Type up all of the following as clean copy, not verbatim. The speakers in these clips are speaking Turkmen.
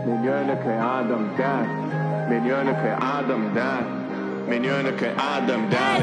Miljöneke adam der. Miljöneke adam der. Miljöneke adam der.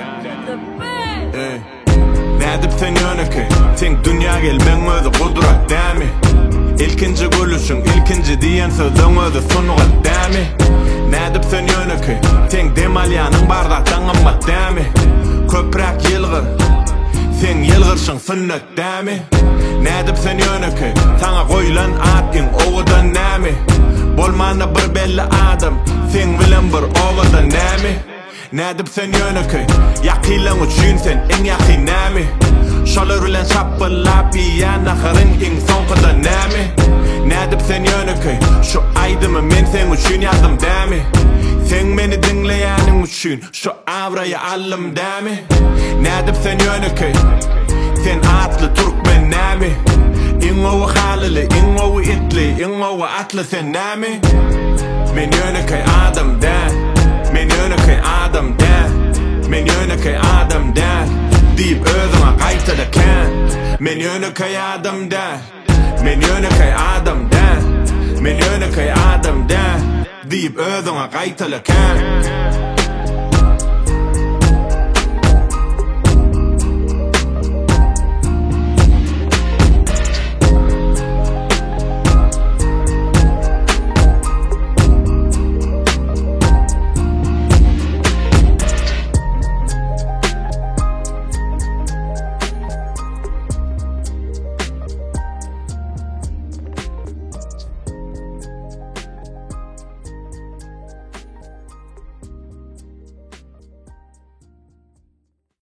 Nädip sen yöneke. Sen dünya gelmen ödü kudrat demi. İlkinci gülüşün, ilkinci diyen sözün ödü sunuğa demi. Nädip sen yöneke. Sen demalyanın bardaktan amma demi. Köprek yılgır. Sen yılgırsın sünnet demi. Nädip sen yöneke. Sana koyulan atın oğudan nemi. Bolmanda bir belli adam. Sen bilen bir oğudan nemi. Nädip sen yöneke. Yakilan üçün sen en yakin nemi. Şolar ulan şapıllap yiyen ahırın en sonqıda nemi. Nädip sen yöneke. Şu aydımı men sen üçün yazdım demi. Sen beni dinleyenin üçün şu avrayı alım demi. Nädip sen yöneke. Sen atlı Türkmen nemi. İn ovu halili, in ovu itli, in ovu atlı sen nemi. Men yöneke adam der. Men yöneke adam der. Men yöneke adam der. Deyip özüne qaytada kan. Men yöneke adam der. Men yöneke adam der. Men yöneke adam der. Deyip özüne qaytada kan.